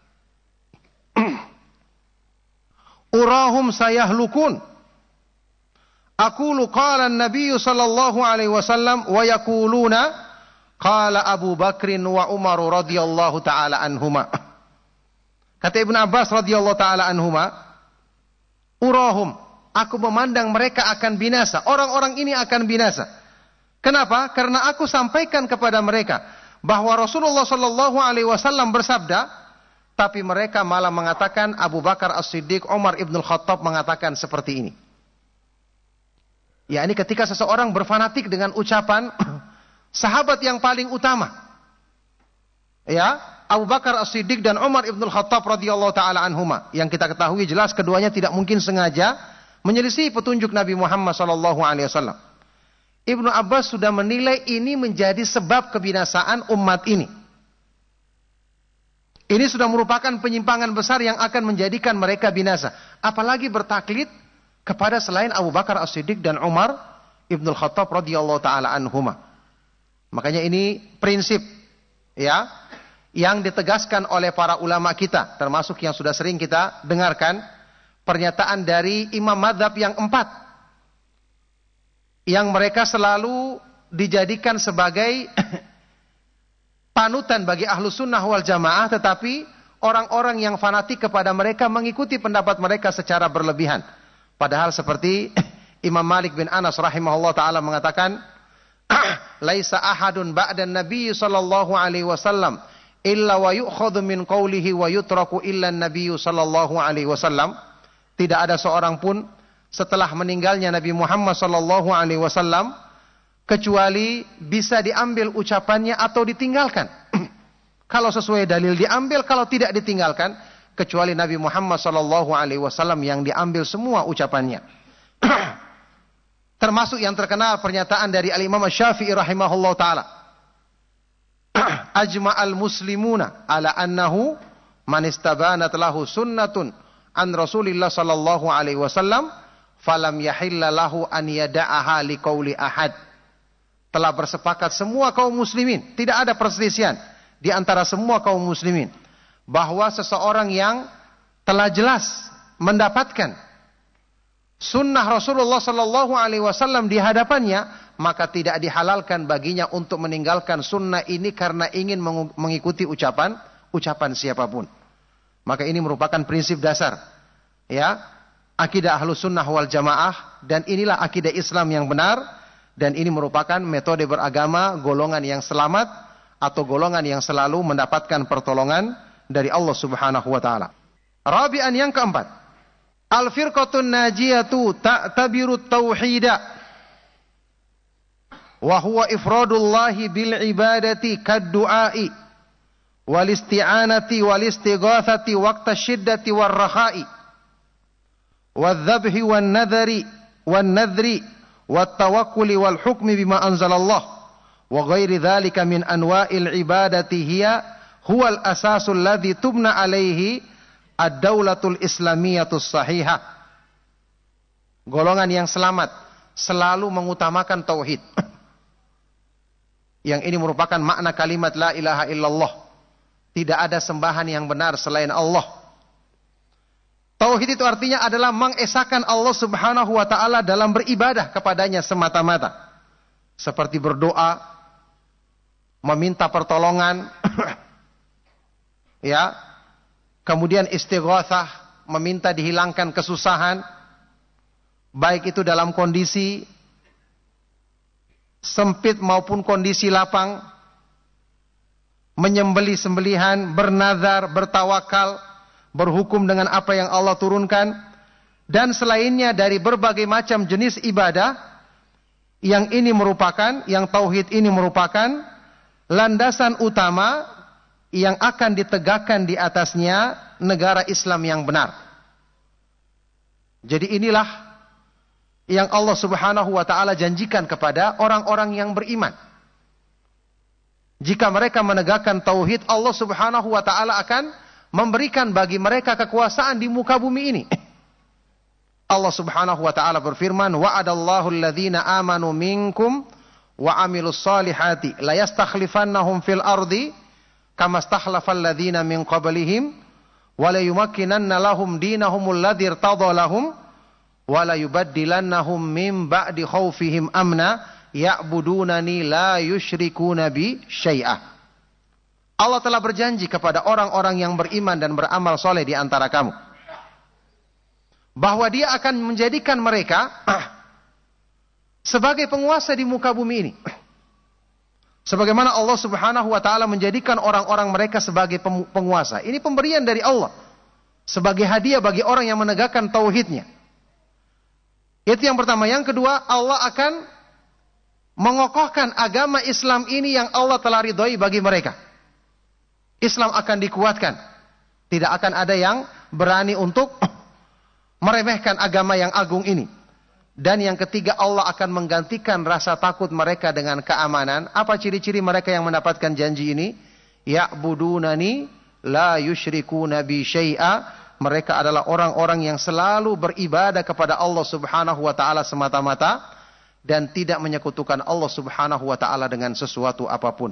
urahum sayahlukun aqulu qala an-nabiy sallallahu alaihi wasallam wa yaquluna qala Abu Bakrin wa Umar radhiyallahu taala anhuma. Kata Ibnu Abbas radhiyallahu taala anhuma, urahum, aku memandang mereka akan binasa, orang-orang ini akan binasa. Kenapa? Karena aku sampaikan kepada mereka bahwa Rasulullah sallallahu alaihi wasallam bersabda, tapi mereka malah mengatakan Abu Bakar As-Siddiq, Umar Ibn Khattab mengatakan seperti ini. Ya, ini ketika seseorang berfanatik dengan ucapan sahabat yang paling utama, ya, Abu Bakar As-Siddiq dan Umar Ibn Khattab radhiyallahu taala anhuma, yang kita ketahui jelas keduanya tidak mungkin sengaja menyelisih petunjuk Nabi Muhammad sallallahu alaihi wasallam. Ibnu Abbas sudah menilai ini menjadi sebab kebinasaan umat ini. Ini sudah merupakan penyimpangan besar yang akan menjadikan mereka binasa. Apalagi bertaklid kepada selain Abu Bakar As-Siddiq dan Umar Ibn Khattab radhiyallahu taala anhuma. Makanya ini prinsip, ya, yang ditegaskan oleh para ulama kita, termasuk yang sudah sering kita dengarkan pernyataan dari imam madzhab yang empat, yang mereka selalu dijadikan sebagai panutan bagi Ahlus Sunnah wal Jamaah, tetapi orang-orang yang fanatik kepada mereka mengikuti pendapat mereka secara berlebihan. Padahal seperti Imam Malik bin Anas rahimahullah taala mengatakan, laisa ahadun ba'dan nabiy sallallahu alaihi wasallam illa wa yu'khadhu min qawlihi wa yutraku illa an-nabiy sallallahu alaihi wasallam. Tidak ada seorang pun setelah meninggalnya Nabi Muhammad sallallahu alaihi wasallam kecuali bisa diambil ucapannya atau ditinggalkan. Kalau sesuai dalil diambil, kalau tidak ditinggalkan, kecuali Nabi Muhammad sallallahu alaihi wasallam yang diambil semua ucapannya. Termasuk yang terkenal pernyataan dari Al-Imam Syafi'i rahimahullah taala, ajma'al muslimuna ala annahu man istabanat lahu sunnatun an Rasulillah sallallahu alaihi wasallam falam yahilla lahu an yada'aha liqauli ahad. Telah bersepakat semua kaum muslimin, tidak ada perselisihan di antara semua kaum muslimin, bahwa seseorang yang telah jelas mendapatkan sunnah Rasulullah sallallahu alaihi wasallam di hadapannya, maka tidak dihalalkan baginya untuk meninggalkan sunnah ini karena ingin mengikuti ucapan ucapan siapapun. Maka ini merupakan prinsip dasar, ya, akidah Ahlus Sunnah wal Jamaah, dan inilah akidah Islam yang benar, dan ini merupakan metode beragama golongan yang selamat atau golongan yang selalu mendapatkan pertolongan dari Allah Subhanahu wa taala. Rabi'an, yang keempat, al-firqatun najiyatu ta'tabiru tauhida wa huwa ifradullahi bil ibadati kad-du'ai wal isti'anati wal istighatsati waqta syiddati war rakhai wal dzabhi wan nadhari wan nadhri wat tawakkuli wal hukmi bima anzalallah wa ghairi dzalika min anwa'il ibadati hiya huwal asasul ladzi tubna alaihi ad-daulatul islamiyatus sahihah. Golongan yang selamat selalu mengutamakan tauhid. Yang ini merupakan makna kalimat la ilaha illallah. Tidak ada sembahan yang benar selain Allah. Tauhid itu artinya adalah mengesahkan Allah Subhanahu wa taala dalam beribadah kepadanya semata-mata. Seperti berdoa, meminta pertolongan, ya. Kemudian istighatsah, meminta dihilangkan kesusahan, baik itu dalam kondisi sempit maupun kondisi lapang, menyembelih sembelihan, bernazar, bertawakal, berhukum dengan apa yang Allah turunkan, dan selainnya dari berbagai macam jenis ibadah, yang ini merupakan, yang tauhid ini merupakan landasan utama yang akan ditegakkan di atasnya negara Islam yang benar. Jadi inilah yang Allah Subhanahu wa taala janjikan kepada orang-orang yang beriman. Jika mereka menegakkan tauhid, Allah Subhanahu wa taala akan memberikan bagi mereka kekuasaan di muka bumi ini. Allah Subhanahu wa taala berfirman, "Wa'adallahu alladhina amanu minkum wa 'amilus solihati la yastakhlifannahum fil ardi kama stakhlafal ladzina min qablihim wa la yumakkinanna lahum dinahumul ladzi irtadha lahum wala yubaddilannahum min ba'di khaufihim amna ya'budunani la yusyrikuna bi syai'ah." Allah telah berjanji kepada orang-orang yang beriman dan beramal soleh di antara kamu bahwa Dia akan menjadikan mereka sebagai penguasa di muka bumi ini. Sebagaimana Allah Subhanahu wa taala menjadikan orang-orang mereka sebagai penguasa. Ini pemberian dari Allah sebagai hadiah bagi orang yang menegakkan tauhidnya. Itu yang pertama. Yang kedua, Allah akan mengokohkan agama Islam ini yang Allah telah ridhoi bagi mereka. Islam akan dikuatkan. Tidak akan ada yang berani untuk meremehkan agama yang agung ini. Dan yang ketiga, Allah akan menggantikan rasa takut mereka dengan keamanan. Apa ciri-ciri mereka yang mendapatkan janji ini? Ya'budunani la yusyrikuna bi syai'a. Mereka adalah orang-orang yang selalu beribadah kepada Allah Subhanahu wa taala semata-mata dan tidak menyekutukan Allah Subhanahu wa taala dengan sesuatu apapun.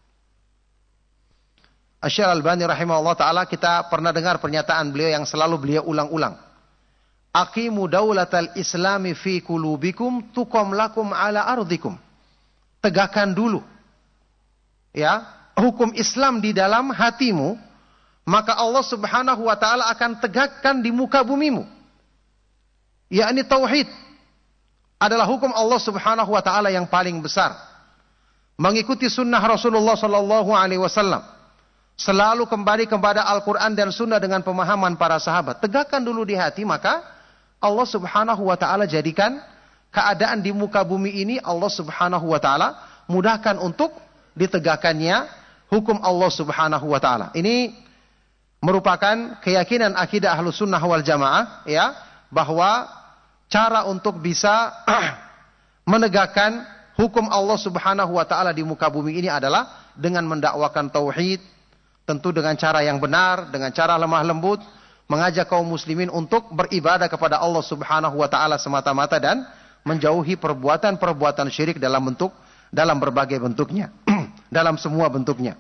Asy-Syaikh Al-Albani rahimahullah taala, kita pernah dengar pernyataan beliau yang selalu beliau ulang-ulang. Aqimu daulatal islami fi qulubikum tuqam lakum ala ardikum. Tegakkan dulu ya hukum Islam di dalam hatimu, maka Allah Subhanahu wa taala akan tegakkan di muka bumimu. Yakni tauhid adalah hukum Allah Subhanahu wa taala yang paling besar. Mengikuti sunnah Rasulullah sallallahu alaihi wasallam. Selalu kembali kepada Al-Qur'an dan sunnah dengan pemahaman para sahabat. Tegakkan dulu di hati, maka Allah Subhanahu wa taala jadikan keadaan di muka bumi ini, Allah Subhanahu wa taala mudahkan untuk ditegakkannya hukum Allah Subhanahu wa taala. Ini merupakan keyakinan akidah Ahlus Sunnah wal Jamaah, ya, bahwa cara untuk bisa menegakkan hukum Allah Subhanahu wa taala di muka bumi ini adalah dengan mendakwakan tauhid, tentu dengan cara yang benar, dengan cara lemah lembut, mengajak kaum muslimin untuk beribadah kepada Allah Subhanahu wa taala semata-mata dan menjauhi perbuatan-perbuatan syirik dalam bentuk dalam berbagai bentuknya, dalam semua bentuknya.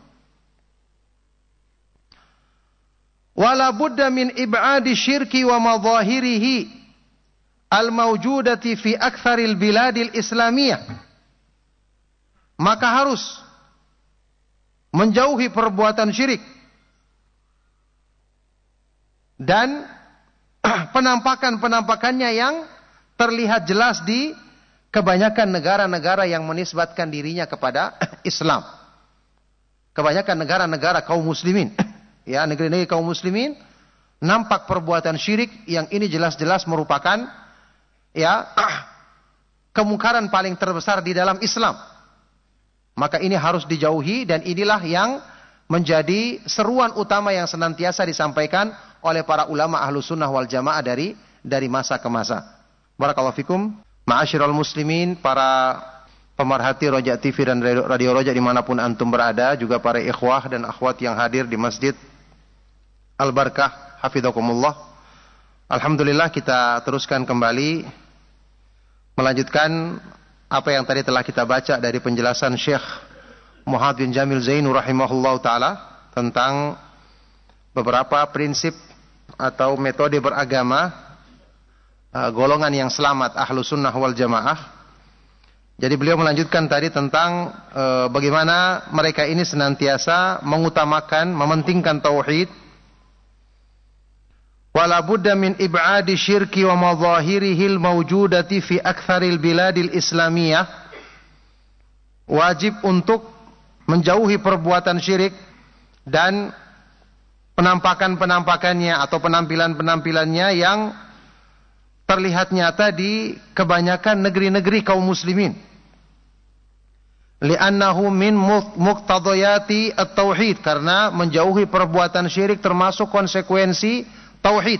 Wala budda min ib'adi syirki wa madhahirihi al-mawjudati fi aktsaril biladil islamiyah. Maka harus menjauhi perbuatan syirik dan penampakan-penampakannya yang terlihat jelas di kebanyakan negara-negara yang menisbatkan dirinya kepada Islam. Kebanyakan negara-negara kaum muslimin, ya, negeri-negeri kaum muslimin, nampak perbuatan syirik yang ini jelas-jelas merupakan, ya, kemungkaran paling terbesar di dalam Islam. Maka ini harus dijauhi, dan inilah yang menjadi seruan utama yang senantiasa disampaikan oleh para ulama ahlu sunnah wal jamaah dari dari masa ke masa. Barakallahu fikum. Ma'asyiral muslimin, para pemerhati Roja T V dan Radio Roja dimanapun antum berada, juga para ikhwah dan akhwat yang hadir di Masjid Al-Barkah, hafidhakumullah. Alhamdulillah, kita teruskan kembali melanjutkan apa yang tadi telah kita baca dari penjelasan Syekh Muhammad bin Jamil Zainu rahimahullah ta'ala tentang beberapa prinsip atau metode beragama uh, golongan yang selamat ahlu sunnah wal jamaah. Jadi beliau melanjutkan tadi tentang uh, bagaimana mereka ini senantiasa mengutamakan, mementingkan tauhid. Wala budda min ib'adi syirki wa madhahirihil mawjudati fi aktsaril biladil islamiyah. Wajib untuk menjauhi perbuatan syirik dan penampakan-penampakannya atau penampilan-penampilannya yang terlihat nyata di kebanyakan negeri-negeri kaum muslimin. Li'annahu min muqtadayati at-tauhid, karena menjauhi perbuatan syirik termasuk konsekuensi tauhid.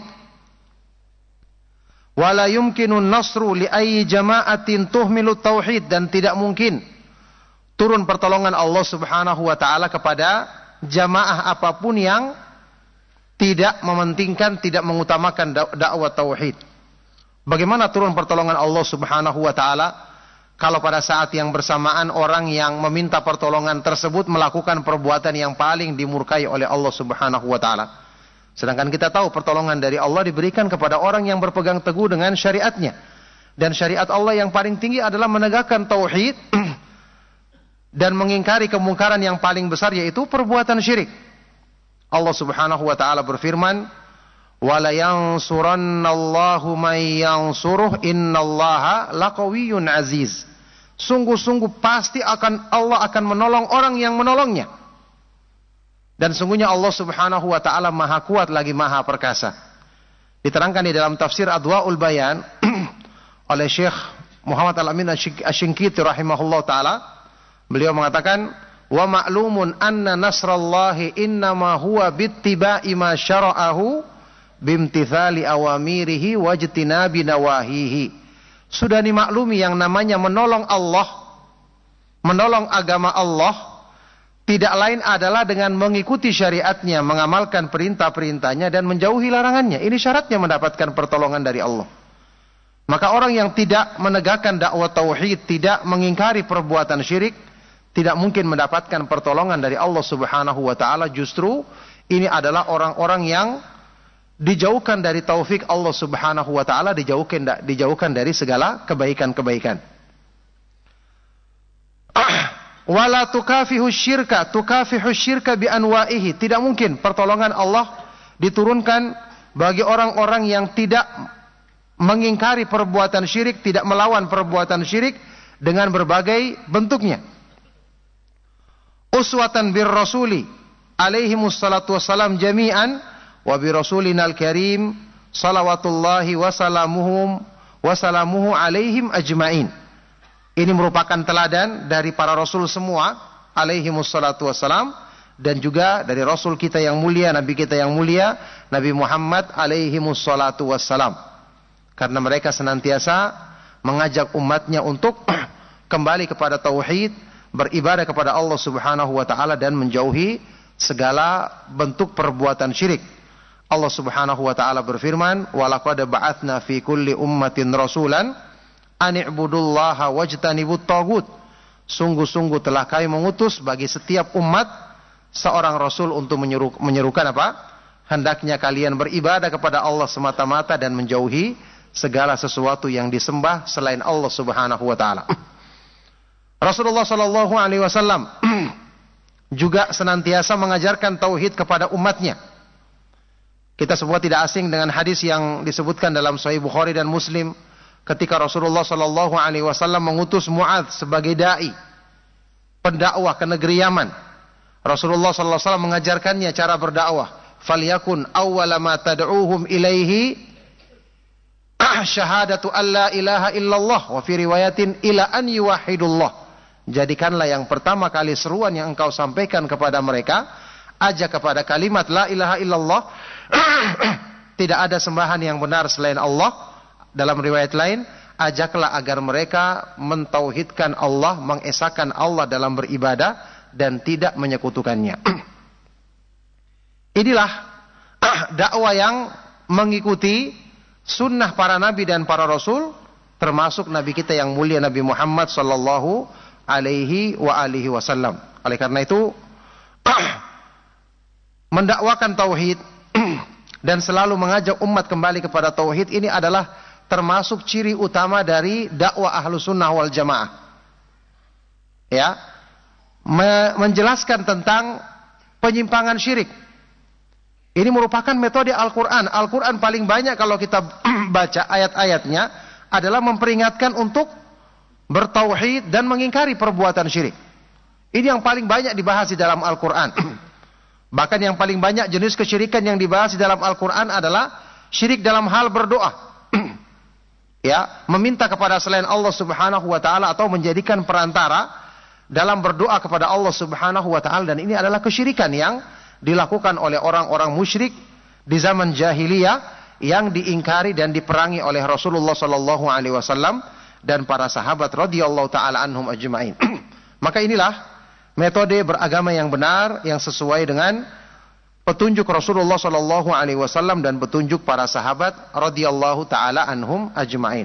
Wala yumkinu nasru li ayyi jama'atin tuhmilu tauhid, dan tidak mungkin turun pertolongan Allah Subhanahu wa taala kepada jamaah apapun yang tidak mementingkan, tidak mengutamakan dakwah tauhid. Bagaimana turun pertolongan Allah Subhanahu wa taala kalau pada saat yang bersamaan orang yang meminta pertolongan tersebut melakukan perbuatan yang paling dimurkai oleh Allah Subhanahu wa taala? Sedangkan kita tahu pertolongan dari Allah diberikan kepada orang yang berpegang teguh dengan syariatnya. Dan syariat Allah yang paling tinggi adalah menegakkan tauhid dan mengingkari kemungkaran yang paling besar, yaitu perbuatan syirik. Allah Subhanahu wa taala berfirman, "Wala yansurannallahu may yansuruh innallaha laqawiyyun aziz." Sungguh-sungguh pasti akan Allah akan menolong orang yang menolongnya. Dan sungguhnya Allah Subhanahu wa taala Maha kuat lagi Maha perkasa. Diterangkan di dalam tafsir Adwaul Bayan oleh Syekh Muhammad Al-Amin Asy-Syinkiti rahimahullah taala. Beliau mengatakan, wa ma'lumun anna nasrallahi innama huwa bittiba'i ma syara'ahu bimtithali awamirihi wajtinabi nawahihi. Sudah dimaklumi yang namanya menolong Allah, menolong agama Allah, tidak lain adalah dengan mengikuti syariatnya, mengamalkan perintah-perintahnya dan menjauhi larangannya. Ini syaratnya mendapatkan pertolongan dari Allah. Maka orang yang tidak menegakkan dakwah tauhid, tidak mengingkari perbuatan syirik, tidak mungkin mendapatkan pertolongan dari Allah Subhanahu wa taala. Justru ini adalah orang-orang yang dijauhkan dari taufik Allah Subhanahu wa taala, dijauhkan dijauhkan dari segala kebaikan-kebaikan. Wala tukafihu syirka, tukafihu syirka bi anwa'ihi. Tidak mungkin pertolongan Allah diturunkan bagi orang-orang yang tidak mengingkari perbuatan syirik, tidak melawan perbuatan syirik dengan berbagai bentuknya. Uswatan bir rasuli alaihi wassalatu wassalam jami'an wa bi rasulinal karim salawatullahi wasalamuhum wasalamuhu alaihim ajma'in. Ini merupakan teladan dari para rasul semua alaihi wassalatu wassalam, dan juga dari rasul kita yang mulia, nabi kita yang mulia, Nabi Muhammad alaihi wassalatu wassalam. Karena mereka senantiasa mengajak umatnya untuk kembali kepada tauhid, beribadah kepada Allah Subhanahu wa taala dan menjauhi segala bentuk perbuatan syirik. Allah Subhanahu wa taala berfirman, "Wa laqad ba'atsna fi kulli ummatin rasulan an i'budullaha wajtanibut taghut." Sungguh-sungguh telah kami mengutus bagi setiap umat seorang rasul untuk menyeru, menyerukan apa? Hendaknya kalian beribadah kepada Allah semata-mata dan menjauhi segala sesuatu yang disembah selain Allah Subhanahu wa taala. Rasulullah sallallahu alaihi wasallam juga senantiasa mengajarkan tauhid kepada umatnya. Kita semua tidak asing dengan hadis yang disebutkan dalam Sahih Bukhari dan Muslim ketika Rasulullah sallallahu alaihi wasallam mengutus Mu'adz sebagai dai, pendakwah ke negeri Yaman. Rasulullah sallallahu alaihi wasallam mengajarkannya cara berdakwah. Falyakun awwala ma tad'uuhum ilaihi syahadatu alla ilaha illallah, wa fi riwayatin ila an yuwahhidullah. Jadikanlah yang pertama kali seruan yang engkau sampaikan kepada mereka ajak kepada kalimat la ilaha illallah, tidak ada sembahan yang benar selain Allah. Dalam riwayat lain, ajaklah agar mereka mentauhidkan Allah, mengesahkan Allah dalam beribadah dan tidak menyekutukannya. Inilah dakwah yang mengikuti sunnah para nabi dan para rasul, termasuk nabi kita yang mulia Nabi Muhammad sallallahu alaihi wa alihi wasallam. Oleh karena itu, mendakwakan tauhid dan selalu mengajak umat kembali kepada tauhid ini adalah termasuk ciri utama dari dakwah ahlu sunnah wal jamaah. Ya, menjelaskan tentang penyimpangan syirik. Ini merupakan metode Al-Quran. Al-Quran paling banyak kalau kita baca ayat-ayatnya adalah memperingatkan untuk bertauhid dan mengingkari perbuatan syirik. Ini yang paling banyak dibahas di dalam Al-Quran. Bahkan yang paling banyak jenis kesyirikan yang dibahas di dalam Al-Quran adalah syirik dalam hal berdoa. Ya, meminta kepada selain Allah Subhanahu wa taala atau menjadikan perantara dalam berdoa kepada Allah Subhanahu wa taala, dan ini adalah kesyirikan yang dilakukan oleh orang-orang musyrik di zaman jahiliyah yang diingkari dan diperangi oleh Rasulullah sallallahu alaihi wasallam dan para sahabat radhiyallahu taala anhum ajma'in. Maka inilah metode beragama yang benar yang sesuai dengan petunjuk Rasulullah sallallahu alaihi wasallam dan petunjuk para sahabat radhiyallahu taala anhum ajma'in.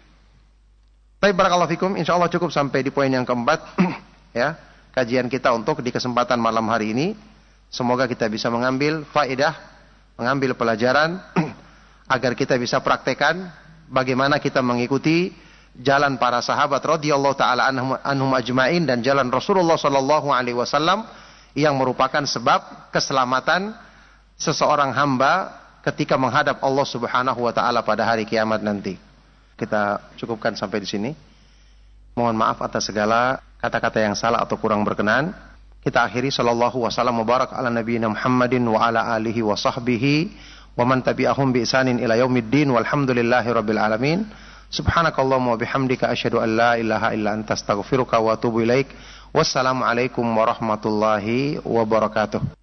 Baik, barakallahu fikum. Insyaallah cukup sampai di poin yang keempat ya, kajian kita untuk di kesempatan malam hari ini. Semoga kita bisa mengambil faedah, mengambil pelajaran agar kita bisa praktekkan bagaimana kita mengikuti jalan para sahabat radhiyallahu taala anhum, anhum ajmain dan jalan Rasulullah sallallahu alaihi wasallam yang merupakan sebab keselamatan seseorang hamba ketika menghadap Allah Subhanahu wa taala pada hari kiamat nanti. Kita cukupkan sampai di sini. Mohon maaf atas segala kata-kata yang salah atau kurang berkenan. Kita akhiri sallallahu wasallam mubarak ala nabiyina Muhammadin wa ala alihi wa sahbihi wa man tabi'ahum bi ihsanin ila yaumiddin walhamdulillahi rabbil alamin. Subhanakallahumma wa bihamdika asyhadu an la ilaha illa anta astaghfiruka wa atubu ilaik. Wassalamu alaikum warahmatullahi wabarakatuh.